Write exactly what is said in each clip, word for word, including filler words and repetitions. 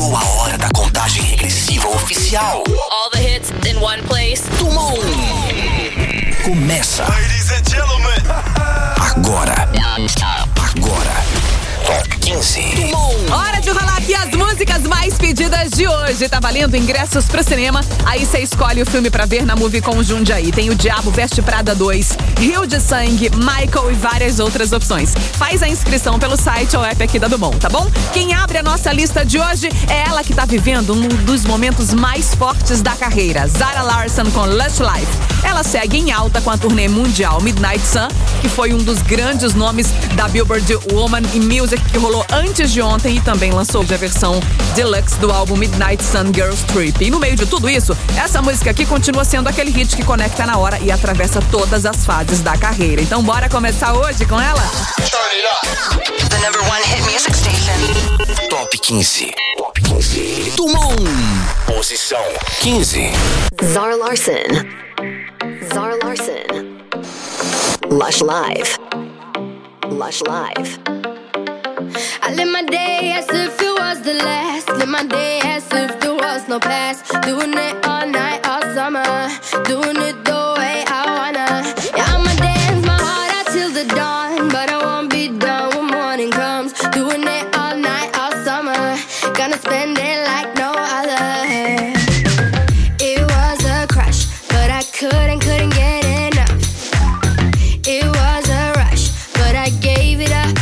Chegou a hora da contagem regressiva oficial. All the hits in one place. Tumon. Começa. Ladies and gentlemen. Agora. Agora. Top quinze. Tumon. Hora de rolar aqui as músicas mais pedidas de hoje. Tá valendo ingressos pro cinema. Aí você escolhe o filme pra ver na Movie com Jundiaí. Tem O Diabo Veste Prada dois, Rio de Sangue, Michael e várias outras opções. Faz a inscrição pelo site ou app aqui da Dumont, tá bom? Quem abre a nossa lista de hoje é ela que tá vivendo um dos momentos mais fortes da carreira. Zara Larsson com Lush Life. Ela segue em alta com a turnê mundial Midnight Sun, que foi um dos grandes nomes da Billboard Woman in Music, que rolou antes de ontem e também lançou a versão deluxe do álbum Midnight Sun Girls Trip. E no meio de tudo isso, essa música aqui continua sendo aquele hit que conecta na hora e atravessa todas as fases da carreira. Então bora começar hoje com ela? Turn it up. The number one hit music station. Top quinze. Top quinze. Tumon. Posição quinze. Zara Larsson. Zara Larsson. Lush Live. Lush Live. I live my day as if it was the last. Live my day as if there was no past. Doing it all night, all summer. Doing it the way I wanna. Yeah, I'ma dance my heart out till the dawn. But I won't be done when morning comes. Doing it all night, all summer. Gonna spend it like no other. It was a crush, but I couldn't, couldn't get enough. It was a rush, but I gave it up.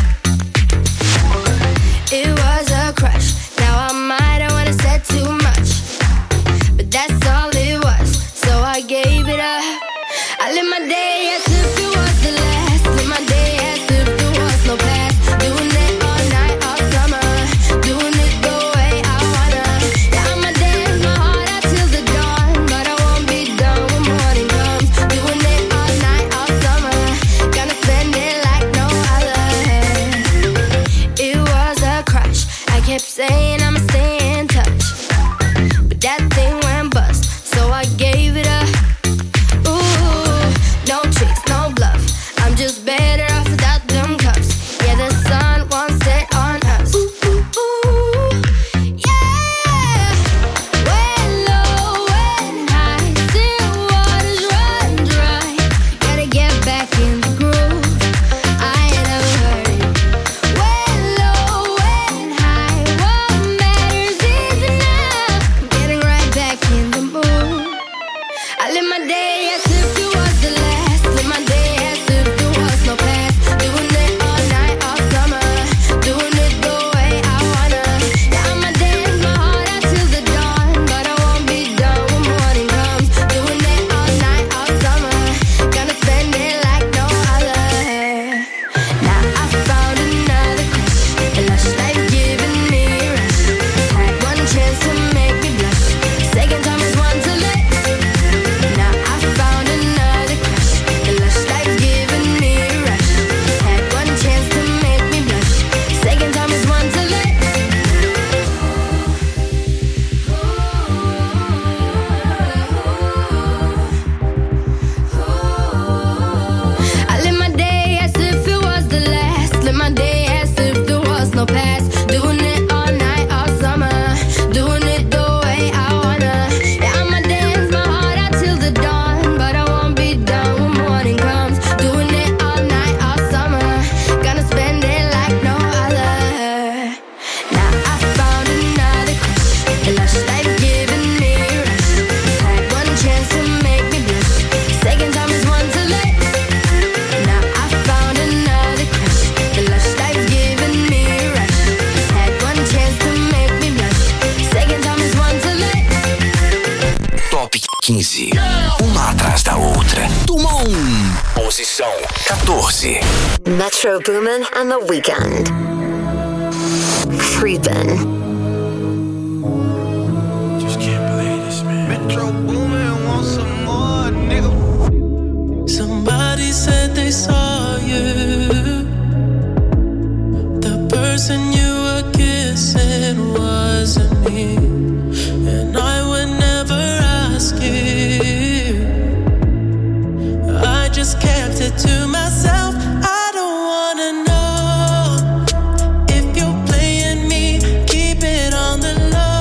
It was a crush. Now I might have wanna said too much, but that's all it was. So I gave it up. I live my day as if it was the last. Live my day as if there was no past. Doing it all night, all summer. Doing it the way I wanna. Yeah, I'ma dance my heart out till the dawn, but I won't be done when morning comes. Doing it all night, all summer. Gonna spend it like no other. It was a crush. I kept saying I'ma stay in touch, but that thing went bust, so I gave it up. Ooh, no tricks, no bluff. I'm just better off without them cuffs. Yeah, the sun won't set on us. Ooh, ooh, ooh, yeah. When low, when high, still waters run dry. Gotta get back in the groove. I ain't never heard it. When low, when high, what matters is enough. Getting right back in the mood. I live my day as if it was the last. Live my day as if there was no past. Doing it all night, all summer. Doing it the way I wanna. Yeah, I'ma dance my heart out till the dawn, but I won't be done when morning comes. Doing it all night, all summer. Gonna spend it like no other. Now I found another crush. A lush life giving me a rush. Had one chance to make me blush. Second time is one to let. Now I found another crush. A lush life giving me a rush. Had one chance to make me blush. Second time is one to let. I live my day as if it was the last. Live my day as if there was no past. Doing it all night, all summer. Doing it the way I wanna. Yeah, I'ma dance my heart out till the dawn, but I won't be done when morning comes. Doing it all night, all summer. Gonna spend it like no other. Now I found another crush. A lush life giving me a rush. Had one chance to make me blush. Second time is one to let. Now I found another crush. The lush life giving me a rush. Had one chance to make me blush. Second time is one to let. Top quinze. Uma atrás da outra. Tumon. Posição quatorze. Metro Boomin and The Weeknd. Creepin'. Just can't believe this, man. Metro Boomin, want some more, nigga. Somebody said they saw you. The person you were kissing wasn't me, and I would never ask you. I just kept it to myself. I don't wanna know if you're playing me. Keep it on the low.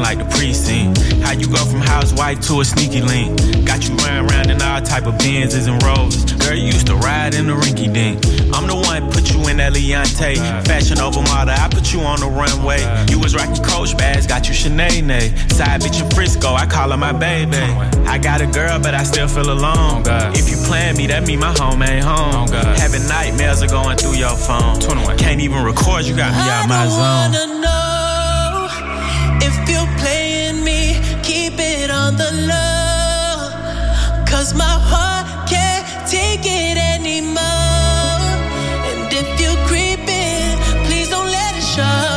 like the precinct. How you go from housewife to a sneaky link. Got you running around in all type of Benzes and Rovers. Girl, you used to ride in the rinky dink. I'm the one put you in that Leontay. Fashion over model, I put you on the runway. You was rocking Coach bags, got you Sinead. Side bitch in Frisco, I call her my baby. I got a girl, but I still feel alone. If you plan me, that mean my home ain't home. Having nightmares are going through your phone. Can't even record, you got me out my zone. I don't wanna know if you're playing me, keep it on the low. Cause my heart can't take it anymore. And if you're creeping, please don't let it show.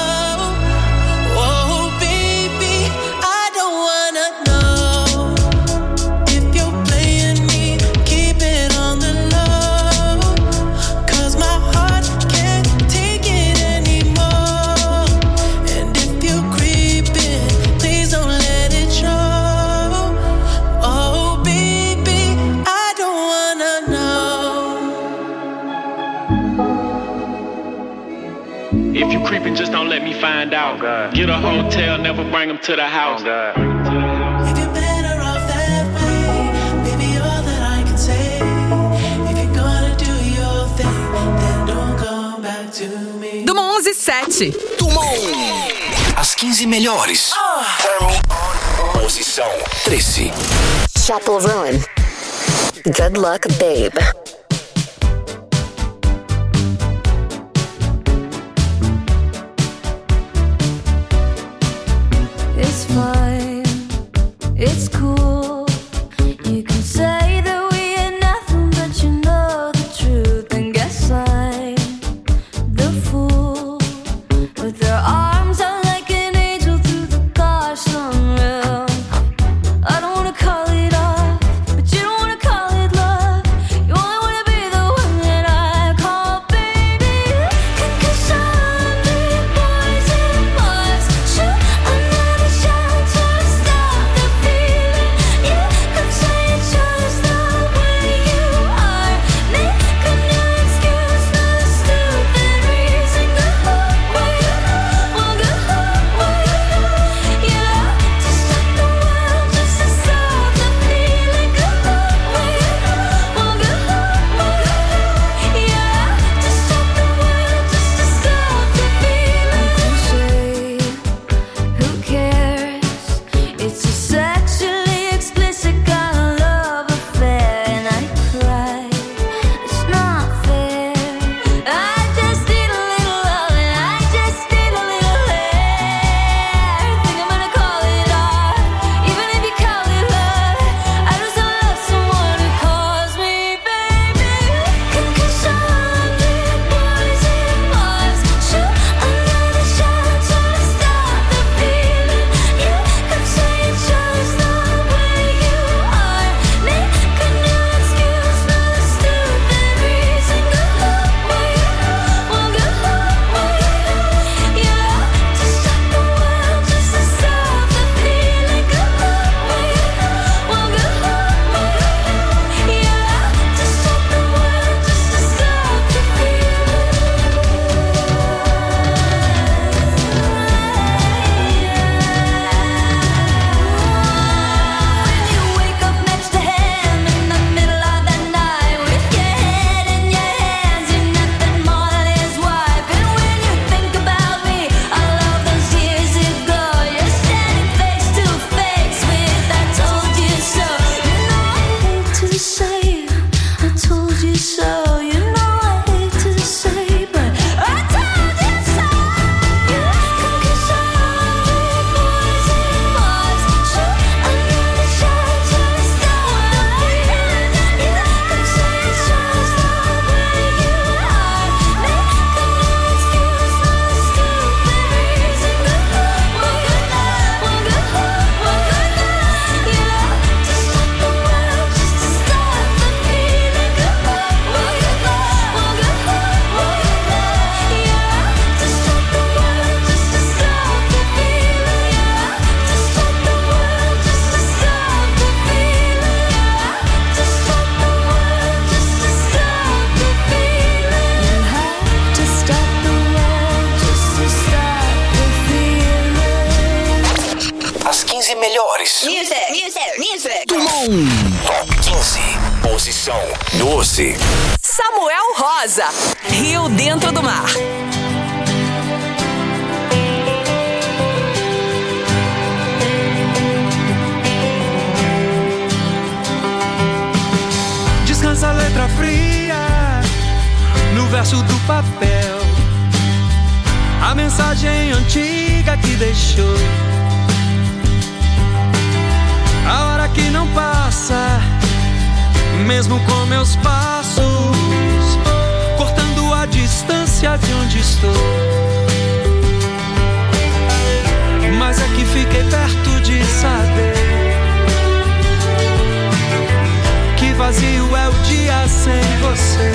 If you creeping, just don't let me find out. Oh, get a hotel, never bring them to the house. Oh, if you're better off that way, baby, all that I can say. If you're gonna do your thing, then don't come back to me. Do onze e sete. Tumon. As quinze melhores. Oh. Posição treze. Chapel Roan. Good luck, babe. It's fine, it's cool. You can say that we ain't nothing, but you know the truth. And guess I'm the fool with their arms out like an angel through the car sunroof. I don't wanna call it off, but you don't wanna call it love. You only wanna melhores. Music, music, music. Tumon. Top quinze. Posição doze. Samuel Rosa, Rio Dentro do Mar. Descansa a letra fria no verso do papel, a mensagem antiga que deixou, a hora que não passa, mesmo com meus passos, cortando a distância de onde estou. Mas é que fiquei perto de saber que vazio é o dia sem você.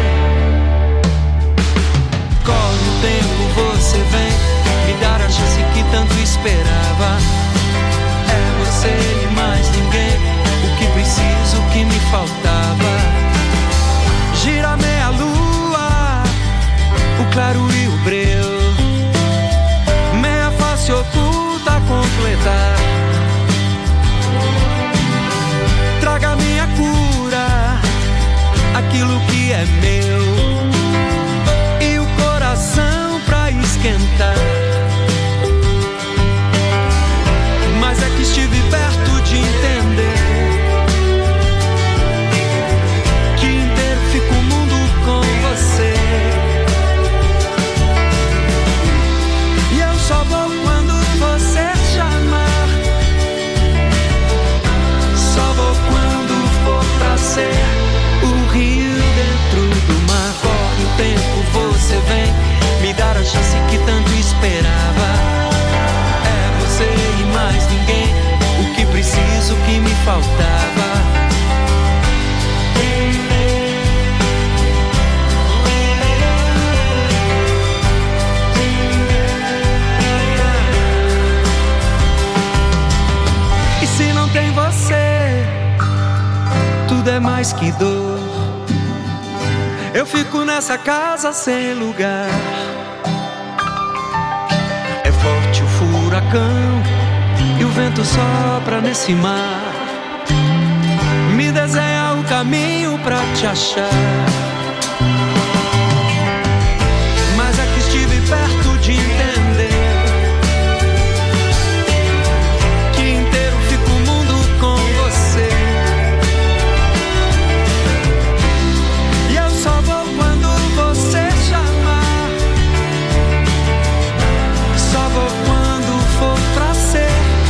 Corre o tempo, você vem me dar a chance que tanto esperava. É você e mais ninguém, o que preciso, o que me faltava. Gira meia lua, o claro e o breu, meia face oculta a completar. Traga minha cura, aquilo que é meu, e o coração pra esquentar. Mas é que estive perto de entender que inteiro fica o mundo com você. E eu só vou quando você chamar, só vou quando for pra ser o rio dentro do mar. Corre o tempo, você vem me dar a chance que tanto esperava. É você e mais ninguém, o que preciso, o que me faltava. E se não tem você, tudo é mais que dor. Eu fico nessa casa sem lugar. É forte o furacão e o vento sopra nesse mar. Me desenha o caminho pra te achar. Mas é que estive perto de entender que inteiro fica o mundo com você. E eu só vou quando você chamar, só vou quando for pra ser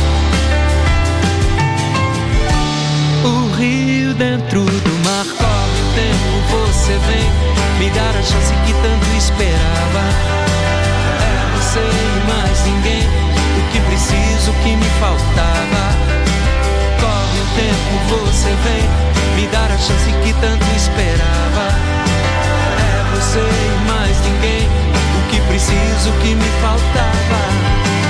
o rio dentro do mar. Corre o tempo, você vem me dar a chance que tanto esperava. É você e mais ninguém, o que preciso, o que me faltava. Corre o tempo, você vem me dar a chance que tanto esperava. É você e mais ninguém, o que preciso, o que me faltava.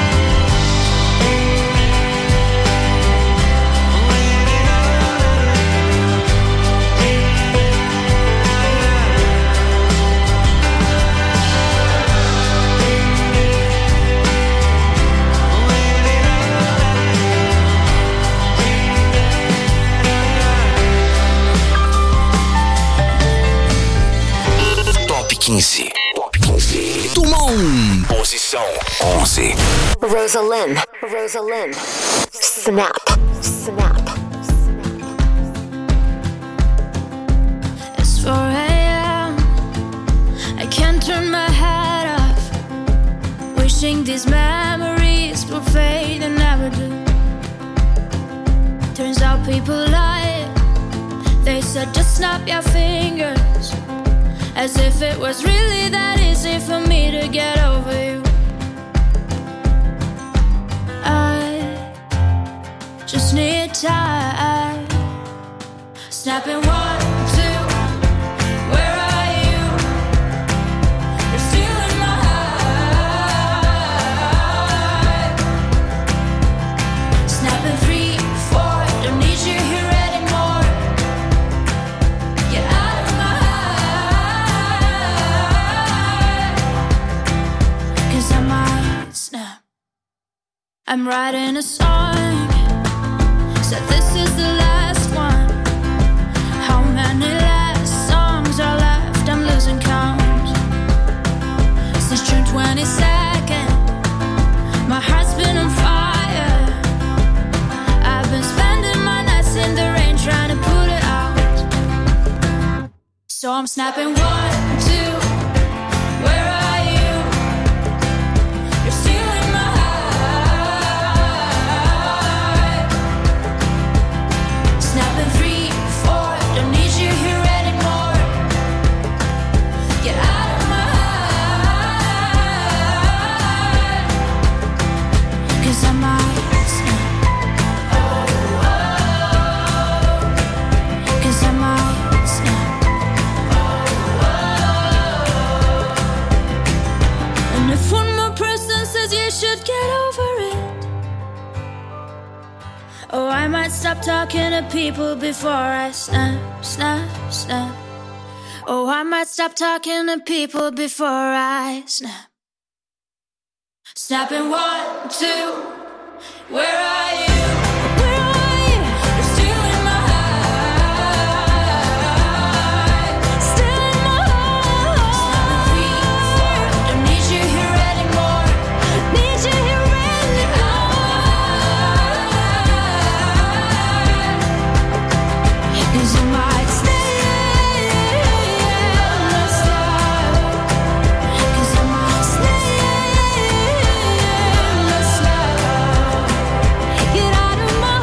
quinze. Top quinze. Tumon. Posição onze. Rosalind. Rosalind. Snap. Snap. It's four a.m. I can't turn my head off, wishing these memories will fade and never do. Turns out people lie. They said just snap your fingers, as if it was really that easy for me to get over you. I just need time. Snapping one, two, where are you? You're still in my heart. Snapping three, four, don't need you here anymore. Get out of my heart, 'cause I might snap. I'm writing a song said this is the last one. How many last songs are left? I'm losing count. Since June twenty-second, my heart's been on fire. I've been spending my nights in the rain trying to put it out. So I'm snapping one, two, where are you? You're stealing my heart. Snapping three, four, don't need you here anymore. Get out of my heart. Cause I might snap. Oh, oh. Cause I might snap. And if one more person says you should get over it, oh, I might stop talking to people before I snap, snap, snap. Oh, I might stop talking to people before I snap. Snapping one, two, where are you? Where are you? You're stealing my heart. Stealing my heart. Snapping three, four, don't need you here anymore. Need you here anymore. Cause you might stay in my slide. Cause I might stay in my slide. Get out of my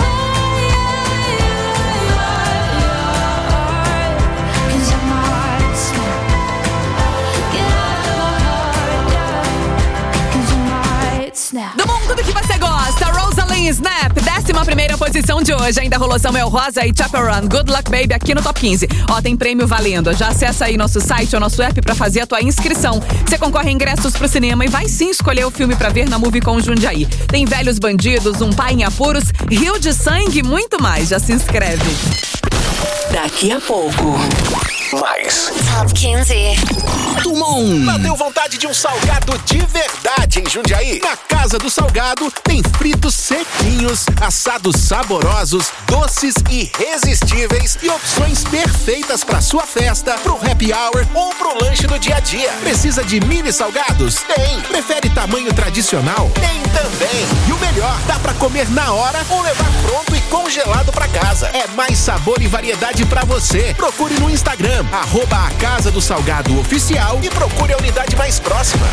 heart. Cause I might snap. Get out of my heart. Cause I might snap. Do mundo do que você gosta, Rosalind Snap, décima primeira posição de hoje. Ainda rolou Samuel Rosa e Chaperone, Good Luck Baby aqui no Top quinze. Ó, tem prêmio valendo. Já acessa aí nosso site ou nosso app pra fazer a tua inscrição. Você concorre a ingressos pro cinema e vai sim escolher o filme pra ver na Movie com Jundiaí. Tem Velhos Bandidos, Um Pai em Apuros, Rio de Sangue e muito mais. Já se inscreve. Daqui a pouco, mais Top quinze. Tumon. Bateu vontade de um salgado de verdade em Jundiaí? Na Casa do Salgado tem fritos sequinhos, assados saborosos, doces irresistíveis e opções perfeitas para sua festa, pro happy hour ou pro lanche do dia a dia. Precisa de mini salgados? Tem. Prefere tamanho tradicional? Tem também. E o melhor, dá para comer na hora ou levar pronto e congelado para casa. É mais sabor e variedade para você. Procure no Instagram, arroba a Casa do Salgado Oficial e procure a unidade mais próxima.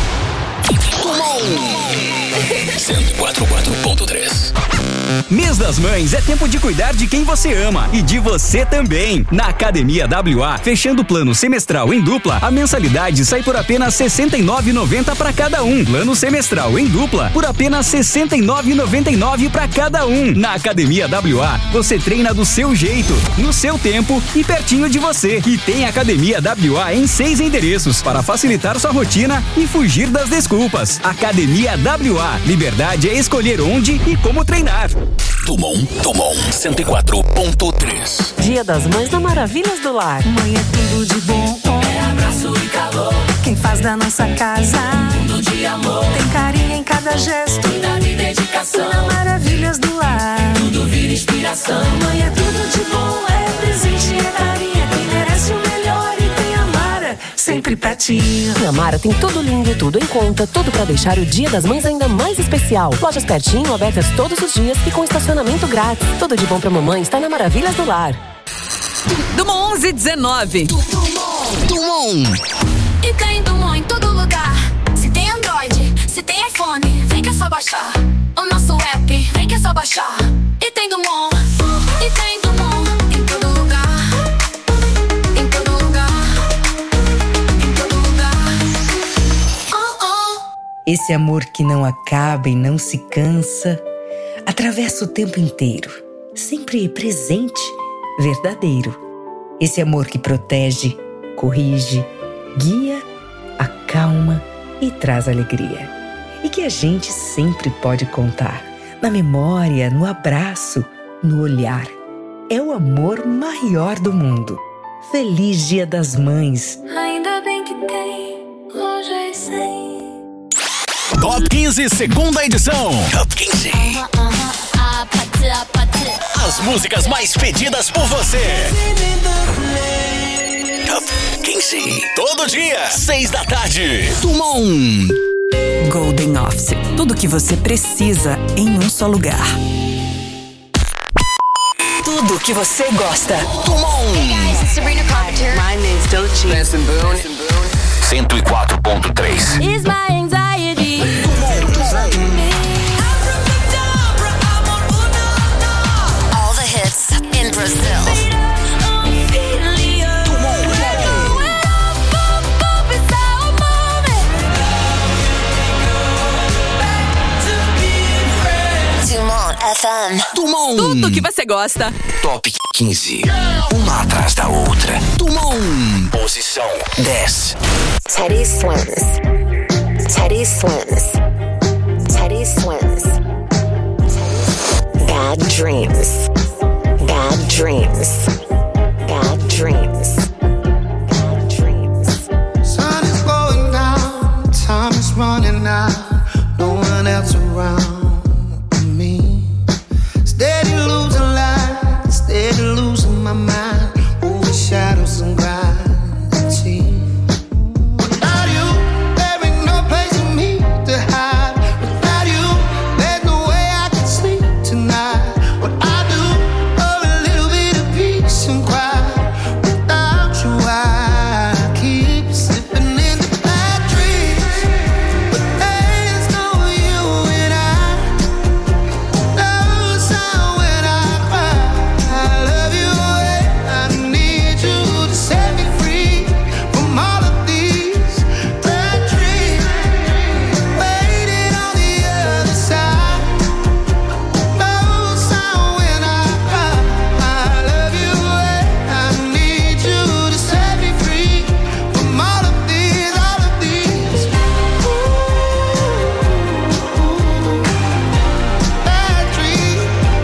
cento e quatro ponto três. Mês das Mães é tempo de cuidar de quem você ama e de você também. Na Academia W A, fechando o plano semestral em dupla, a mensalidade sai por apenas sessenta e nove reais e noventa centavos para cada um. Plano semestral em dupla por apenas sessenta e nove reais e noventa e nove centavos para cada um. Na Academia W A, você treina do seu jeito, no seu tempo e pertinho de você. E tem Academia W A em seis endereços para facilitar sua rotina e fugir das desculpas. Academia W A, liberdade é escolher onde e como treinar. Tumon, Tumon, cento e quatro ponto três. Dia das Mães na Maravilhas do Lar. Mãe é tudo de bom. É abraço e calor. Quem faz da nossa casa tudo de amor. Tem carinho em cada gesto. Cuidado e dedicação. Na Maravilhas do Lar. Tudo vira inspiração. Mãe é tudo de bom. É presente, é carinho. Quem merece o melhor e tem a Mara sempre pertinho. Na Mara tem tudo lindo, tudo em conta, tudo pra deixar o Dia das Mães ainda mais especial. Lojas pertinho, abertas todos os dias e com estacionamento grátis. Tudo de bom pra mamãe está na Maravilhas do Lar. Dumont onze dezenove. Tumon. E tem Dumont em todo lugar. Se tem Android, se tem iPhone, vem que é só baixar. O nosso app, vem que é só baixar. E tem Dumont, e tem Dumont em todo lugar. Em todo lugar. Em todo lugar. Oh, oh. Esse amor que não acaba e não se cansa, atravessa o tempo inteiro, sempre presente, verdadeiro. Esse amor que protege, corrige, guia, acalma e traz alegria. E que a gente sempre pode contar. Na memória, no abraço, no olhar. É o amor maior do mundo. Feliz Dia das Mães. Ainda bem que tem lojas sem. Top quinze, segunda edição. Top quinze. Uh-huh, uh-huh. Ah, pati, ah, pati. As músicas mais pedidas por você. Top quinze. Todo dia, seis da tarde. Tumon. Golden Office. Tudo que você precisa em um só lugar. Tudo que você gosta. Tumon. Hey guys, it's Sabrina Carpenter. My name's Doechii. Benson Boone. cento e quatro ponto três. Is my anxiety. All the hits in Brazil. Tumon F M. Tumon. Tudo que você gosta. Top quinze. Uma atrás da outra. Tumon. Posição dez. Teddy Swims. Teddy Swims. Teddy Swims. Bad dreams. Bad dreams. Bad dreams. Bad dreams. Sun is going down. Time is running out. No one else around me. Steady losing light. Steady losing my mind. Over shadows and gravity. Without you, there ain't no place for me to hide. Without you, there's no way I can sleep tonight. What I do for a little bit of peace and quiet. Without you, I keep slipping into bad dreams. But there's no you and I. No sound when I cry. I love you and I need you to set me free from all of these bad dreams. Waiting on the other side. No sound when I cry. I love you and I need you to set me free from all of these, all of these bad dreams.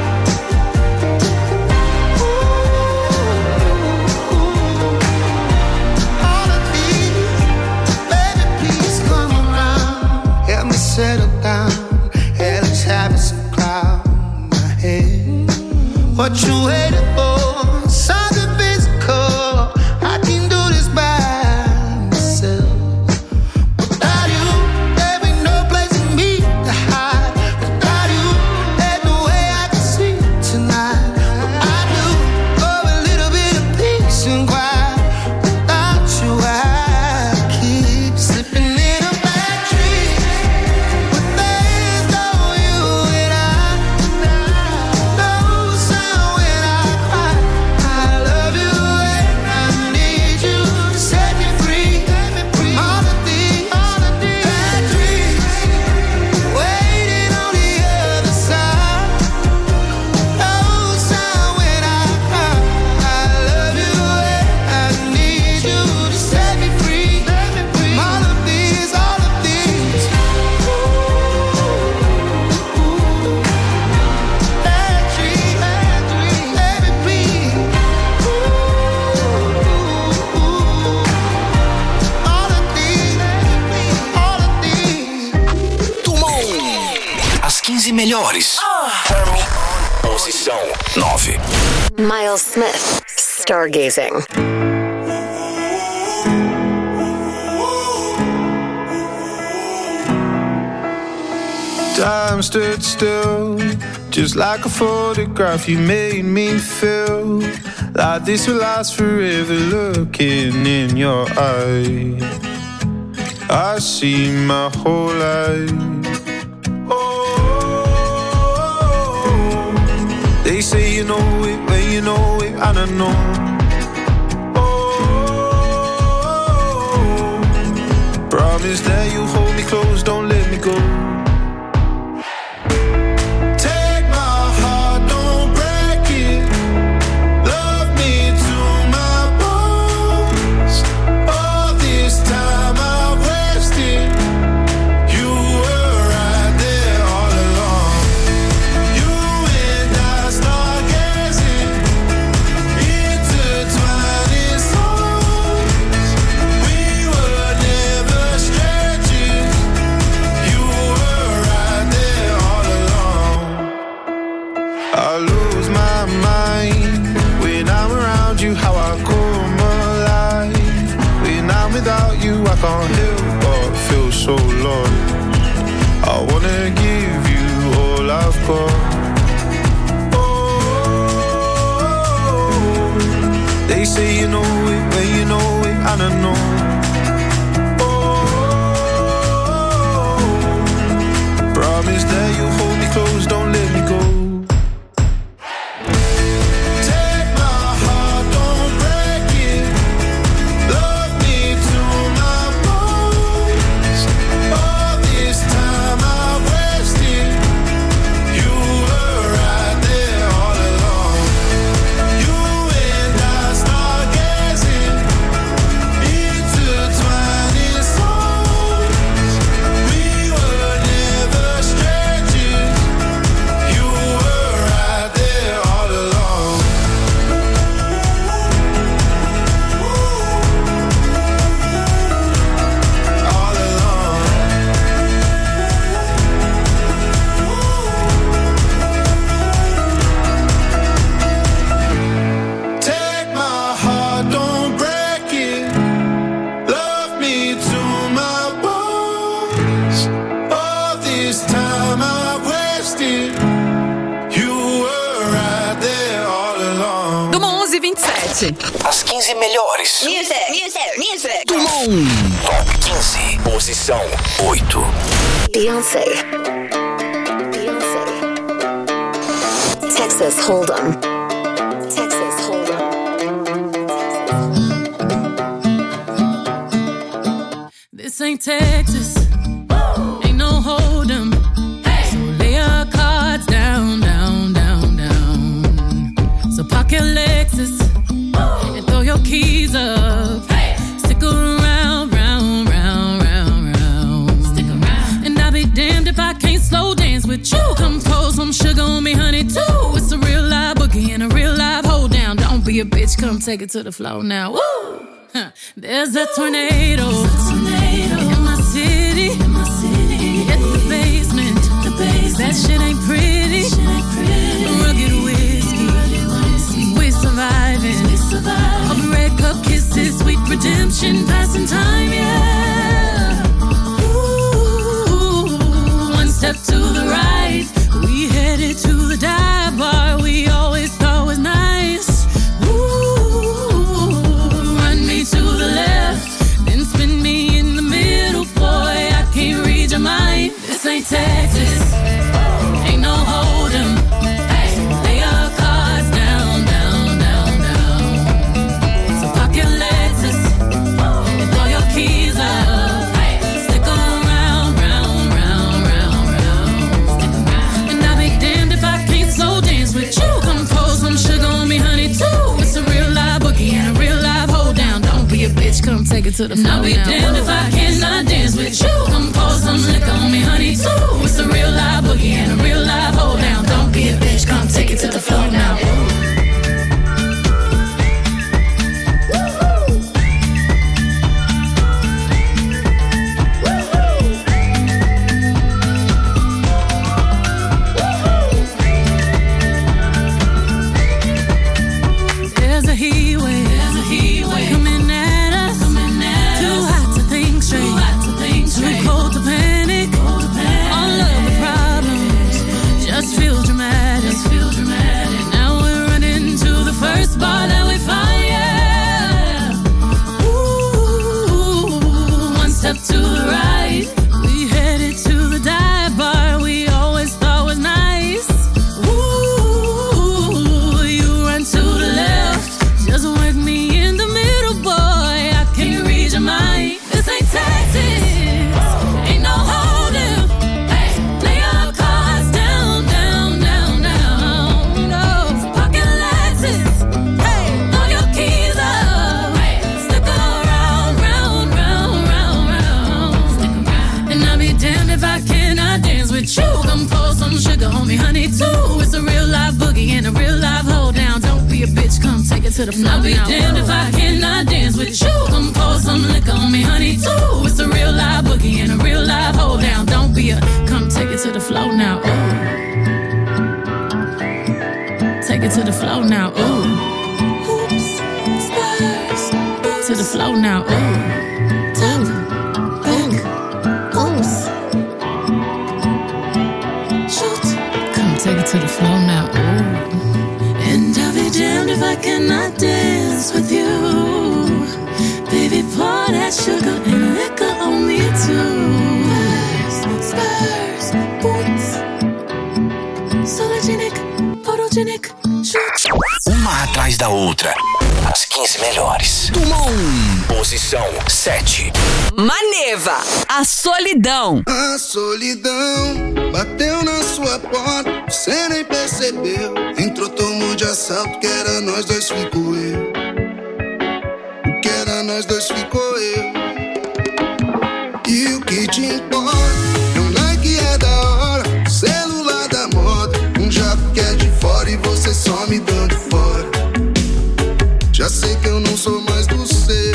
All of these, baby, please come around. Help me settle down. Hell is having some cloud in my head. What you waiting for? Something physical. I can do this by myself. Without you, there ain't no place for me to hide. Without you, there's no way I can sleep tonight. What I do for a little bit of peace and quiet. Without you, I keep slipping into bad dreams. But there's no you and I. No sound when I cry. I love you and I need you to set me free from all of these, all of these bad dreams. Waiting on the other side. No sound when I cry. I love you and I need you to set me free from all of these, all of these bad dreams, bad dreams, baby, please. All of these, all of these. Tumon. As quinze melhores. Posição nove. Miles Smith. Stargazing. Time stood still, just like a photograph. You made me feel like this will last forever. Looking in your eyes, I see my whole life. Oh, they say you know it when you know it, and I know. Oh, promise that you hold me close, don't let me go. You were I wanna give you all I've got. They say you know it, when you know it, and I know. Oh, promise that you'll hold me close, don't let me go. Take my heart, don't break it. Love me to my bones. All this time I wasted. You were right there all along. You and I stargazing, intertwining souls. We were never strangers. You were right there all along. All along. Take my heart, don't break it. Love me to my bones. All this time I wasted. You were right there all along. Do onze e vinte e sete. As quinze melhores. Music, music, music. Dumont. Top quinze. Posição oito. Beyonce. Beyonce. Texas Hold'em. Texas Hold'em. This ain't Texas, ain't no hold'em. So lay your cards down, down, down, down. So park your Lexus and throw your keys up. Stick around, round, round, round, round. Stick around. And I'll be damned if I can't slow dance with you. Come pour some sugar on me, honey, too. It's a real live boogie and a real live hold down. Don't be a bitch, come take it to the floor now. Woo! Huh. There's a tornado, in my city, hit the basement. That shit ain't pretty. Rugged whiskey, we surviving. All the red cup kisses, sweet redemption, passing time, yeah. Ooh, one step to the right, we headed to the dive bar we always thought was nice. Ooh, run me to the left, then spin me in the middle, boy, I can't read your mind. This ain't Texas, ain't no hold'em. Lay your cards down, down, down, down. So park your Lexus and throw your keys up. Stick around, round, round, round, round. And I'll be damned if I can't slow dance with you. Come pour some sugar on me, honey, too. It's a real live boogie and a real live hold down. Don't be a bitch, come take it to the floor. I'll be damned if I cannot dance with you. Come pour some liquor on me, honey, too. It's a real live boogie and a real live hold down. Don't be a bitch, come take it to the floor now. There's a heat wave, there's a heat wave coming at us, coming at too us. Hot to think straight, too hot to think straight. Too cold to panic, cold to panic. All of the problems just feel dramatic, just feel dramatic. Now we're running to the first bar that we find, yeah. Ooh, one step to the right, we headed to the dive bar we always thought was nice. Ooh, you run to the left, just work me in the middle, boy, I can't read your mind. This ain't Texas, ain't no hold'em. Lay your cards down, down, down, down. No, pocket Lexus, throw your keys up. Stick around, round, round, round, round. And I'll be damned if I cannot dance with you. Come pour some sugar on me, honey, too. It's a real live boogie and a real live hold down. Don't be a bitch, come take it to the floor. I'll be damned if I cannot dance with you. Come pour some liquor on me, honey, too. It's a real live boogie and a real live hold down. Don't be a, come take it to the floor now. Ooh. Take it to the floor now. Ooh. Oops, spurs. To the floor now. Ooh. Top, back, oops. can I dance with you? Baby, pour that sugar and liquor on me too. Spurs, boots, Sologenic, photogenic, shoot. Uma atrás da outra. As quinze melhores. Tuma um. Posição sete. Maneva, a solidão. A solidão bateu na sua porta, você nem percebeu. Entrou, tomou de assalto, que era nós dois, ficou eu. O que era nós dois, ficou eu. E o que te importa? É um like que é da hora, celular da moda, um jato que é de fora e você só me dando fora. Já sei que eu não sou mais do seu.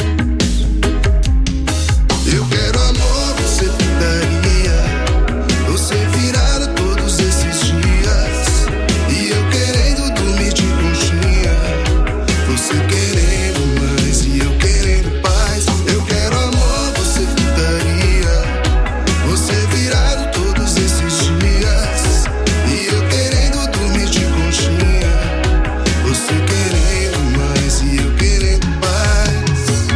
Eu quero amor, você putaria, você virada todos esses dias. E eu querendo dormir de conchinha, você querendo mais e eu querendo paz. Eu quero amor, você putaria, você virado todos esses dias. E eu querendo dormir de conchinha, você querendo mais e eu querendo paz.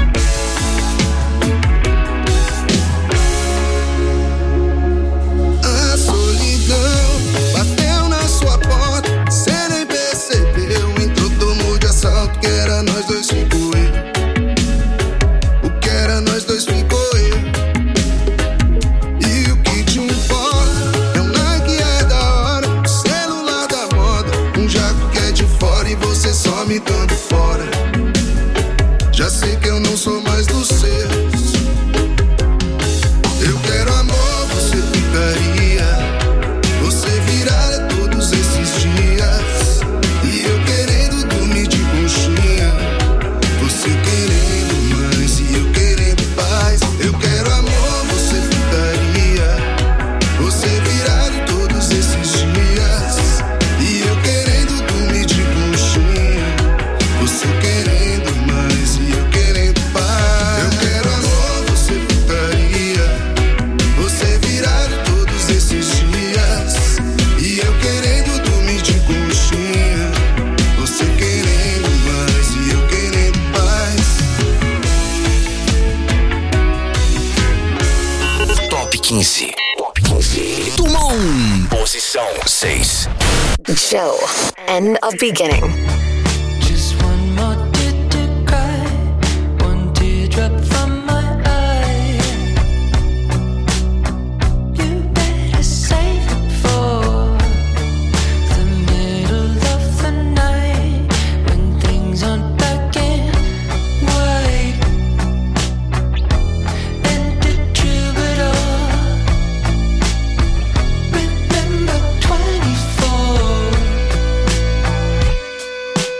A solidão bateu na sua porta, cê nem percebeu. Entrou, tomou de assalto, que era nós dois, ficou eu. O que era nós dois, ficou eu. E o que te importa? É um like que é da hora, um celular da moda, um jato que é de fora e você só me dando fora. Já sei que eu não sou mais dos seus. Eu quero amor, você ficaria, você virada todos esses dias. E eu querendo dormir de conchinha, você querendo mais e eu querendo paz. Eu quero amor, você ficaria, você virado todos esses dias. E eu querendo dormir de conchinha, você querendo mais e eu querendo paz. Eu quero amor, você ficaria, você virado todos esses dias. E eu querendo dormir de conchinha, você querendo mais e eu querendo paz. Top quinze. Top quinze. Tuma um. Posição seis. Joe, end of beginning. Just one more tear to cry, one teardrop from my eye. You better save it for the middle of the night, when things aren't black and white. And the troubadour, remember twenty-four.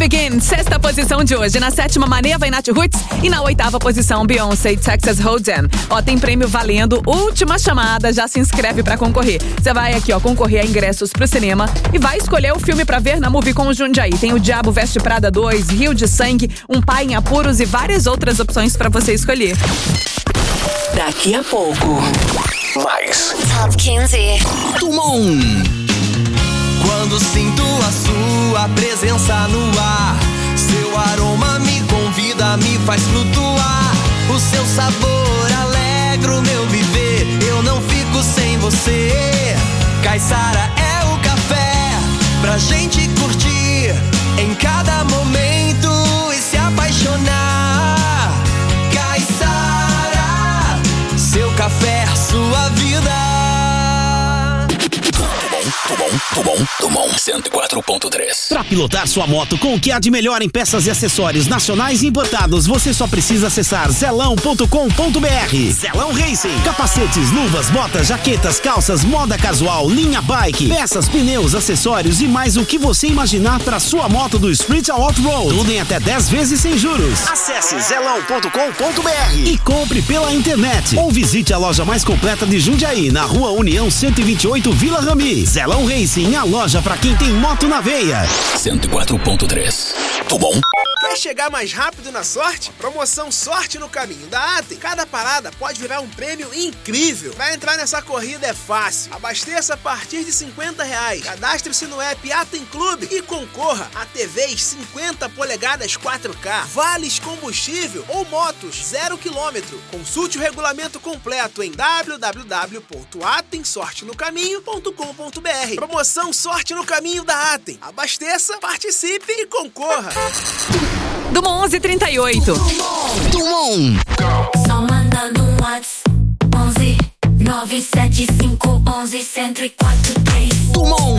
Begin, sexta posição de hoje. Na sétima, Maneva e Nat Roots. E na oitava posição, Beyoncé e Texas Hold'em. Ó, tem prêmio valendo. Última chamada, já se inscreve pra concorrer. Você vai aqui, ó, concorrer a ingressos pro cinema e vai escolher o filme pra ver na Movie com o Jundiaí. Tem O Diabo Veste Prada dois, Rio de Sangue, Um Pai em Apuros e várias outras opções pra você escolher. Daqui a pouco. Mais. Top quinze. Tumon. Quando sinto a sua presença no ar, seu aroma me convida, me faz flutuar. O seu sabor alegra o meu viver, eu não fico sem você. Caiçara é o café pra gente curtir em cada momento e se apaixonar. Caiçara, seu café, sua vida. Tumon, Tumon, Tumon, cento e quatro ponto três. Pra pilotar sua moto com o que há de melhor em peças e acessórios nacionais e importados, você só precisa acessar zelão ponto com ponto br. Zelão Racing. Capacetes, luvas, botas, jaquetas, calças, moda casual, linha bike, peças, pneus, acessórios e mais o que você imaginar para sua moto do street ao off-road. Tudo em até dez vezes sem juros. Acesse zelão ponto com ponto br e compre pela internet. Ou visite a loja mais completa de Jundiaí, na Rua União cento e vinte e oito, Vila Rami. Zelão Racing, a loja pra quem tem moto na veia. cento e quatro ponto três. Tumon. Quer chegar mais rápido na sorte? Promoção Sorte no Caminho da Atem. Cada parada pode virar um prêmio incrível. Pra entrar nessa corrida é fácil. Abasteça a partir de cinquenta reais. Cadastre-se no app Atem Clube e concorra a T Vs cinquenta polegadas quatro K, vales combustível ou motos zero quilômetro. Consulte o regulamento completo em w w w ponto atem sorte no caminho ponto com ponto br. Promoção Sorte no Caminho da Atem. Abasteça, participe e concorra. Dumont onze e trinta e oito. Tumon. Só manda no WhatsApp onze nove sete cinco onze cento e quatro três. Tumon.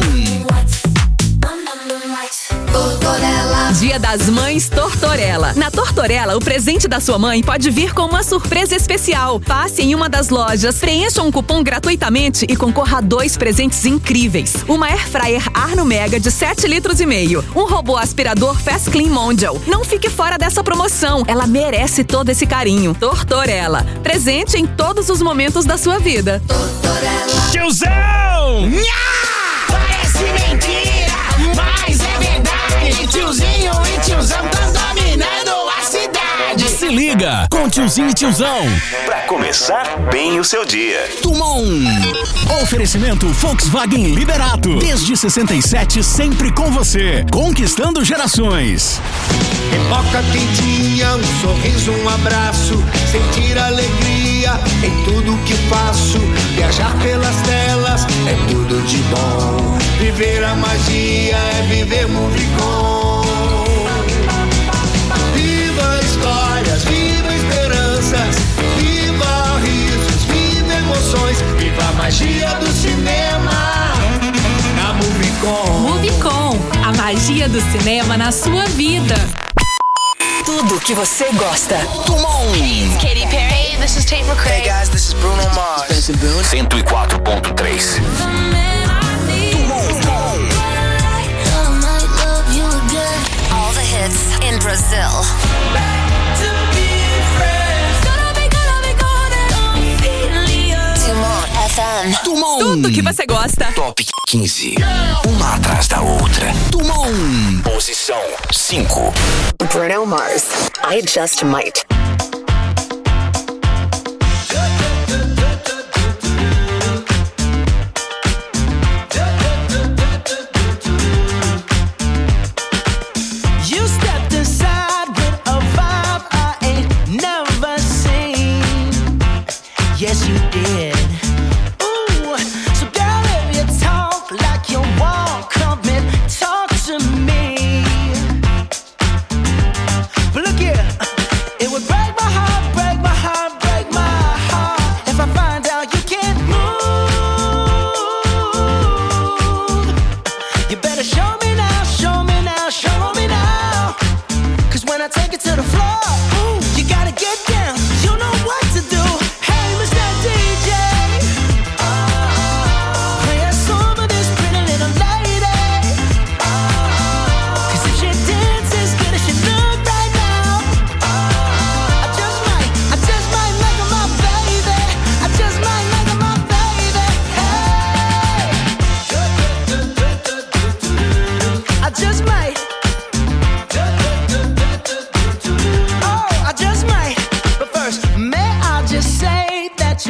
Tortorella. Dia das Mães Tortorella. Na Tortorella, o presente da sua mãe pode vir com uma surpresa especial. Passe em uma das lojas, preencha um cupom gratuitamente e concorra a dois presentes incríveis. Uma Air Fryer Arno Mega de sete litros e meio. Um robô aspirador Fast Clean Mondial. Não fique fora dessa promoção. Ela merece todo esse carinho. Tortorella. Presente em todos os momentos da sua vida. Tortorella. Tiozão! Nha! Parece mentira, mas é verdade. Tiozinho e tiozão tão dominando a cidade. Se liga com Tiozinho e Tiozão. Pra começar bem o seu dia. Tumon. Oferecimento Volkswagen Liberato. Desde sessenta e sete, sempre com você. Conquistando gerações. Pipoca quentinha, um sorriso, um abraço. Sentir alegria em tudo que faço. Viajar pelas telas é tudo de bom. Viver a magia é viver Movicon. Viva histórias, viva esperanças. Viva risos, viva emoções. Viva a magia do cinema na Movicon. Movicon, a magia do cinema na sua vida. Tudo que você gosta. Tumon. Hey, it's Katy Perry. Hey, this is Tate McRae. Hey guys, this is Bruno Mars. Benson Boone. cento e quatro ponto três. All the hits in Brazil. Tumon F M. Tumon. Tudo que você gosta. Top quinze. Uma atrás da outra. Tumon. Posição cinco. Bruno Mars. I Just Might. Yes, you did. Ooh, so girl, if you talk like you walk, come and talk to me. But look here, it would break my heart, break my heart, break my heart if I find out you can't move. You better show me now, show me now, show me now. 'Cause when I take it to the floor, ooh, you gotta get down. You know what to do. Hey, Mister D J.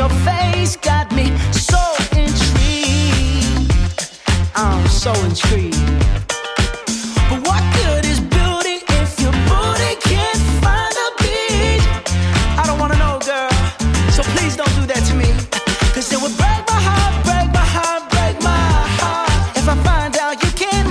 your face got me so intrigued. I'm so intrigued. But what good is beauty if your booty can't find a beat? I don't wanna know, girl, so please don't do that to me. Cause it would break my heart, break my heart, break my heart if I find out you can't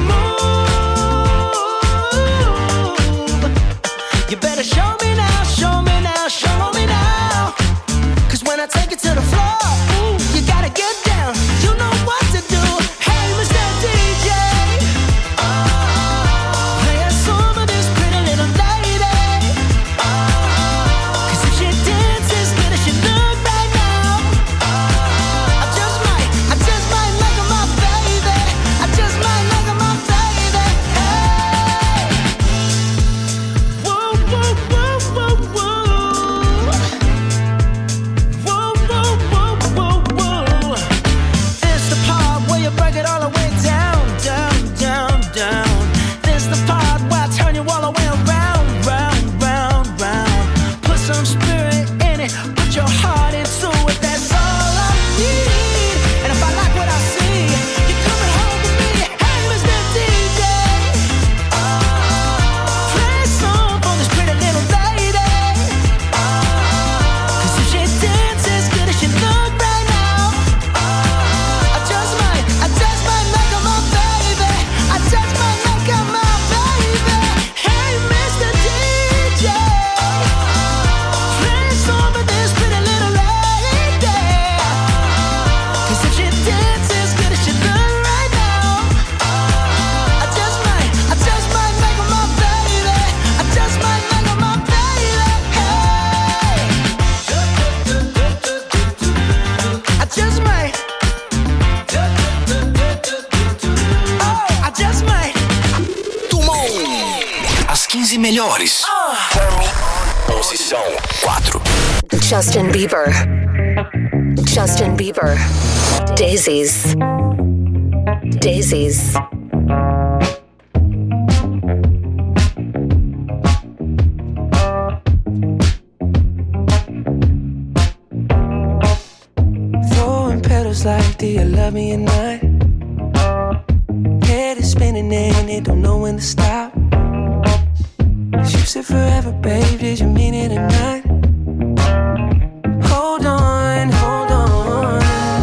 move. You better show me now, show me now, show me now. Cause when I take it to the floor, ooh, you gotta get down. You know what to do. Hey, Mister D J, play a song for this pretty little lady. Cause if she dances good as she look right now, I just might, I just might make her my baby. I just might make her my baby. Hey, whoa, whoa, whoa, whoa, whoa. Whoa, whoa, whoa, whoa, whoa. This the part where you break it all the way down, down, down, down. This the part where I turn you all the way around, round, round, round. Put some spirit in it, put your heart into it. That's all I need. And if I like what I see, you're coming home with me. Hey, Mister D J, play a song for this pretty little lady. Cause if she dances good as she look right now, I just might, I just might make her my baby. I just might make her my baby. Hey, Mister D J, play a song for this pretty little lady. Cause if she dances good as she look right now, I just might, I just might make her my baby. I just might make her my baby. Hey, I just might. Oh, I just might. Tumon. As quinze melhores. Posição quatro. Justin Bieber. Justin Bieber. Daisies. Daisies. Throwing petals like, do you love me or not? Head is spinning and it don't know when to stop. You said forever, babe, did you mean it or not? Hold on, hold on.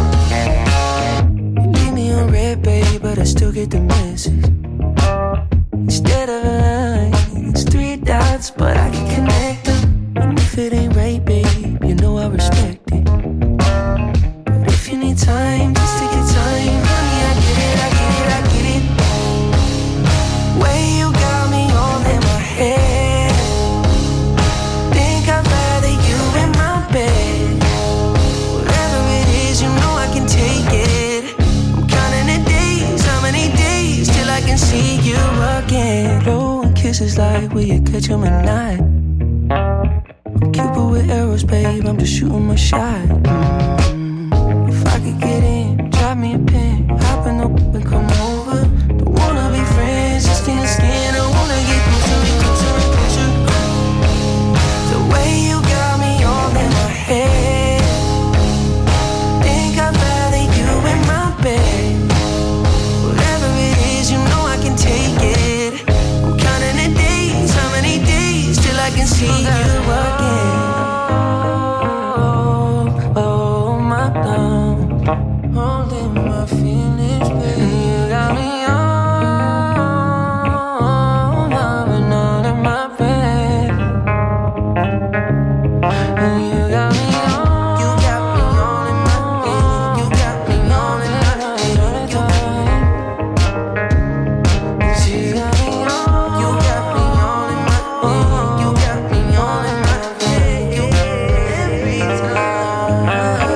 You leave me on red, babe, but I still get the message. Instead of a line, it's three dots, but I can connect them. And if it ain't right, babe, you know I respect it. But if you need time, just take your time. Honey, I get it, I get it, I get it. Way you got me all in my head. Think I'd rather you in my bed. Whatever it is, you know I can take it. I'm counting the days, how many days till I can see you again. Blowing kisses like, will you catch 'em or not? I'm Cupid with arrows, babe, I'm just shooting my shot. Mm. If I could get in, drop me a pin, hop in the whip and come over. Don't wanna be friends, just skin to skin. I wanna get closer, closer, closer. The way you got me all in my head. Think I'd rather you in my bed. Whatever it is, you know I can take it. I'm counting the days, how many days till I can see you again. Oh, oh, my love, holding my feelings, baby. You got me all, loving all in my bed. And you got me all, you got me all in my bed. You got me all in my bed. You got me all, you got me all in my bed. You got me all in my bed. Every time.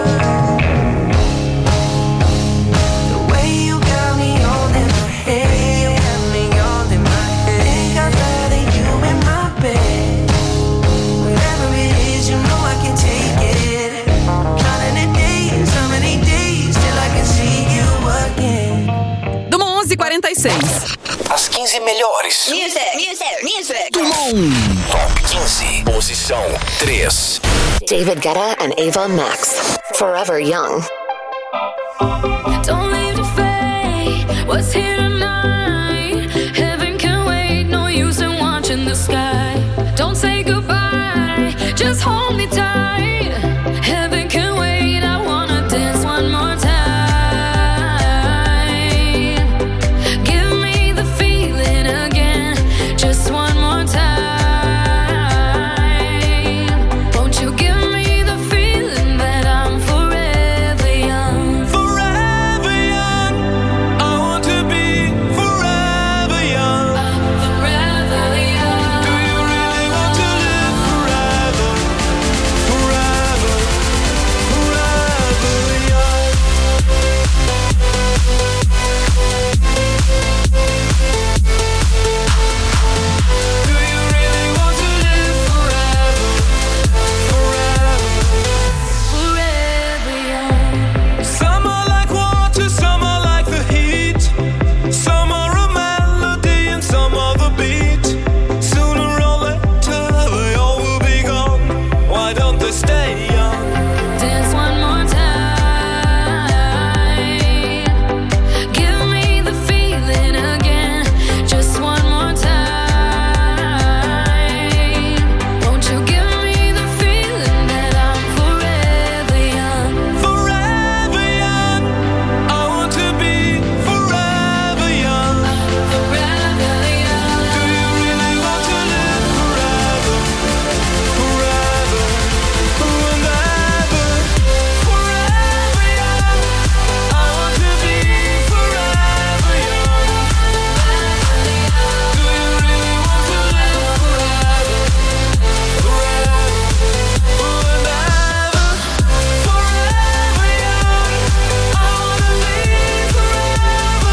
The way you got me all in my head. You got me all in my head. Think I'd rather you in my bed. Whatever it is, you know I can take it. Counting the days, how many days till I can see you again. Do onze e quarenta e seis. As quinze melhores. Music, music, music. Tumon. Top quinze. Posição três. David Guetta and Ava Max. Forever Young. Don't leave to fade. What's here tonight? Heaven can wait. No use in watching the sky. Don't say goodbye. Just hold me tight. Heaven can wait. I wanna dance one more time. Give me the feeling again. Just one more time. Won't you give me the feeling that I'm forever young? Forever young. I want to be forever young. Forever young. Do you really want to live forever? Forever, forever young. Do you really want to live forever? Forever, Forever young. some are like water, some are like the heat. Some are a melody and some are the beat. Sooner or later they all will be gone. Why don't they stay young? Dance one more time. Give me the feeling again. Just one more time. Won't you give me the feeling that I'm forever young? Forever young. I want to be forever young. Forever young. Do you really want to live forever? Forever, and ever. Forever young. I want to be forever young. Do you really want to live forever? Forever, and ever. Forever young. I wanna be forever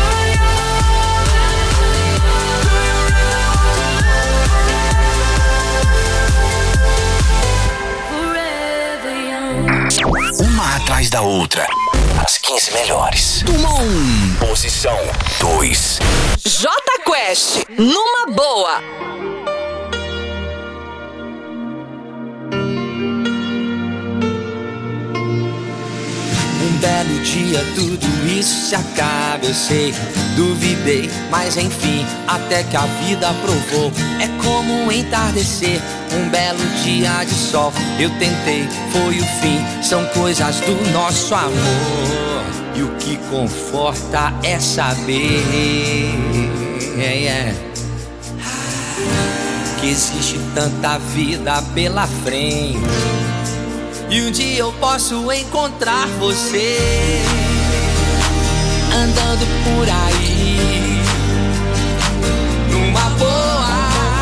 Forever young. Uma atrás da outra. As quinze melhores. Número um. Posição dois. Jota Quest, numa boa. Um belo dia tudo isso se acaba, eu sei. Duvidei, mas enfim, até que a vida provou. É como um entardecer, um belo dia de sol. Eu tentei, foi o fim, são coisas do nosso amor. E o que conforta é saber é, é, que existe tanta vida pela frente. E um dia eu posso encontrar você andando por aí numa boa,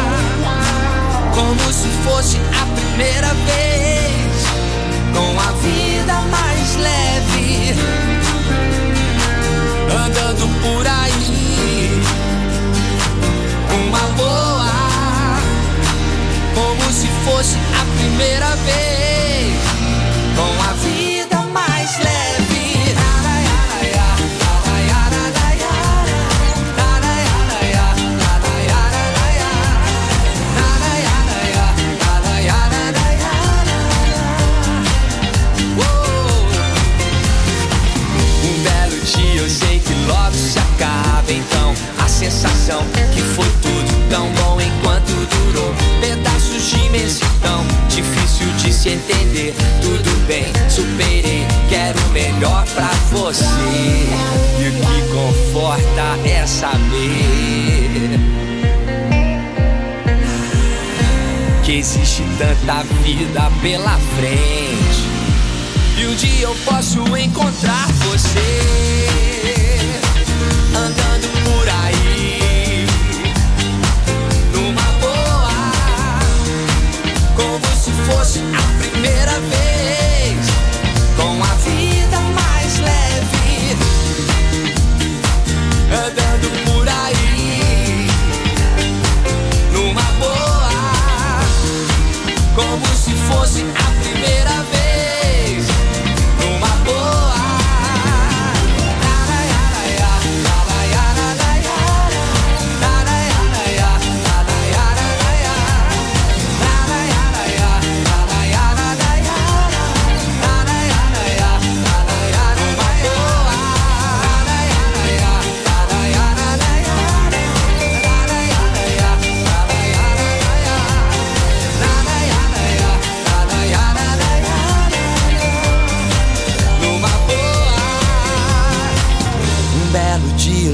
como se fosse a primeira vez, com a vida mais leve, andando por aí numa boa, como se fosse a primeira vez, com a vida mais leve. Um belo dia eu sei que logo se acaba, então a sensação que foi tudo tão bom enquanto durou. Pedaços de imensidão, difícil de se entender. Tudo bem, superei, quero o melhor pra você. E o que conforta é saber que existe tanta vida pela frente. E um dia eu posso encontrar você andando por aí numa boa, como se fosse a primeira vez, com a vida mais leve, andando por aí numa boa, como se fosse a primeira vez, numa boa.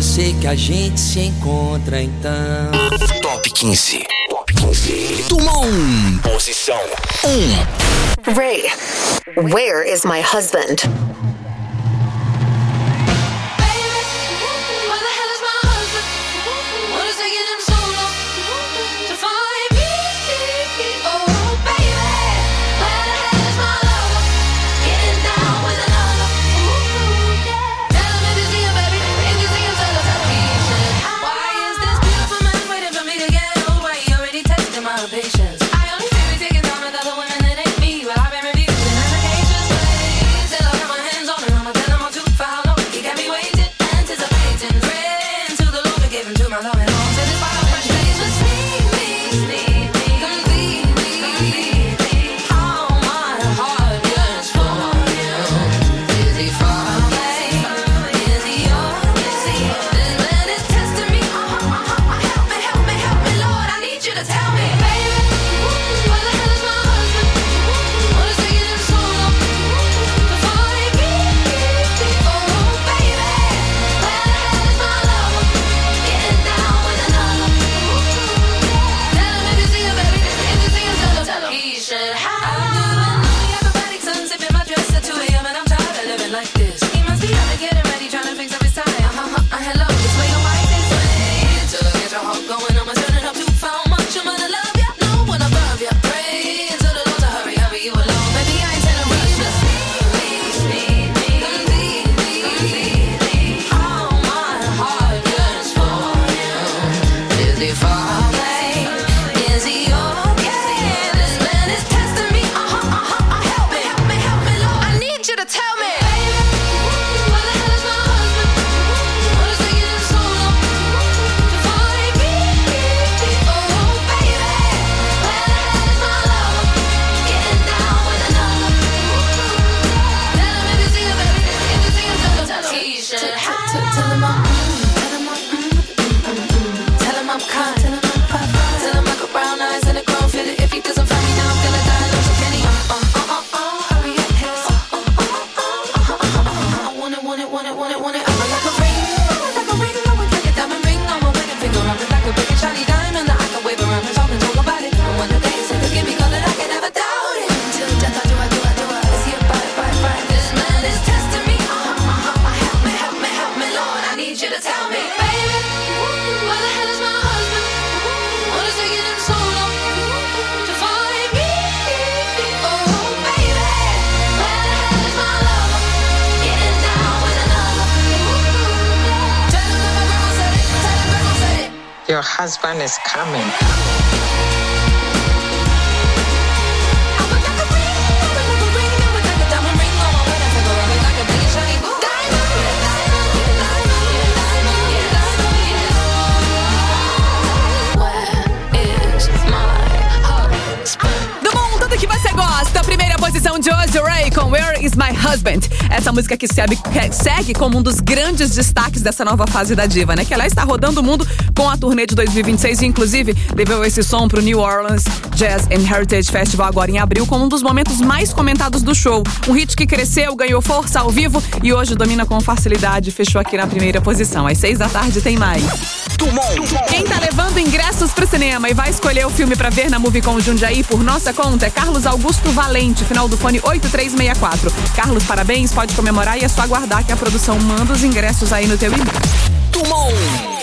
sei que a gente se encontra então. Top quinze. Top quinze. Tuma um. Posição um. Ray, where is my husband? Your husband is coming. Que você gosta. Primeira posição de hoje, Ray com Where is My Husband. Essa música que segue, que segue como um dos grandes destaques dessa nova fase da diva, né? Que ela está rodando o mundo com a turnê de dois mil e vinte e seis e inclusive levou esse som pro New Orleans Jazz and Heritage Festival agora em abril como um dos momentos mais comentados do show. Um hit que cresceu, ganhou força ao vivo e hoje domina com facilidade. Fechou aqui na primeira posição. Às seis da tarde tem mais. Quem tá levando ingressos pro cinema e vai escolher o filme pra ver na Movie com Jundiaí por nossa conta é Carlos Augusto Valente, final do fone oito três seis quatro. Carlos, parabéns, pode comemorar e é só aguardar que a produção manda os ingressos aí no teu e-mail. Tumon.